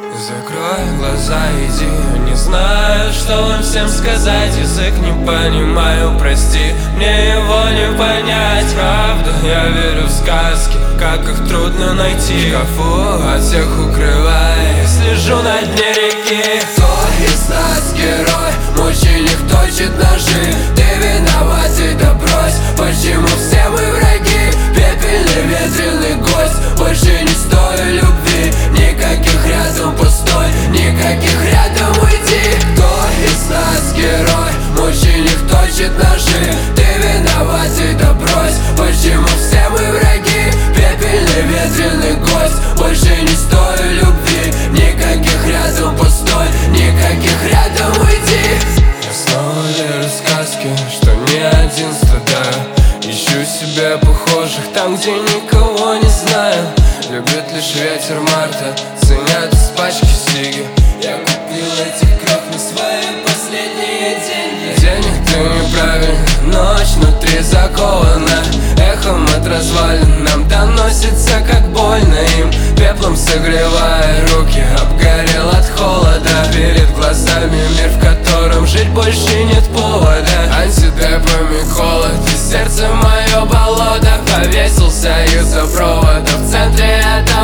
Закрой глаза, иди. Не знаю, что вам всем сказать. Язык не понимаю, прости, мне его не понять. Правда, я верю в сказки, как их трудно найти. В шкафу от всех укрывая, слежу на дне реки. Кто из нас герой? Мученик точит ножи. Ты виноват, и да брось. Почему все мы враги? Пепельный ветреный гость. Больше не стою любви. Никаких рядом пустой, никаких рядом уйди. Кто из нас герой? Мученик точит ножи. Ты виноват, и да брось. Почему все мы враги? Пепельный ветреный гость. Больше не стою любви. Никаких рядом пустой, никаких рядом уйди. Я снова верю в сказки, что не один страдаю. Ищу себе похожих там, где никого не знаю. Любит лишь ветер марта, ценят из пачки сиги. Я купил этих крох на свои последние деньги. Денег ты неправильно, ночь внутри закована. Эхом от развалин нам доносится, как больно им. Пеплом согревая руки, обгорел от холода. Перед глазами мир, в котором жить больше нет повода. Антидепами холод, и сердце мое болото. Повесился из-за провода в центре этого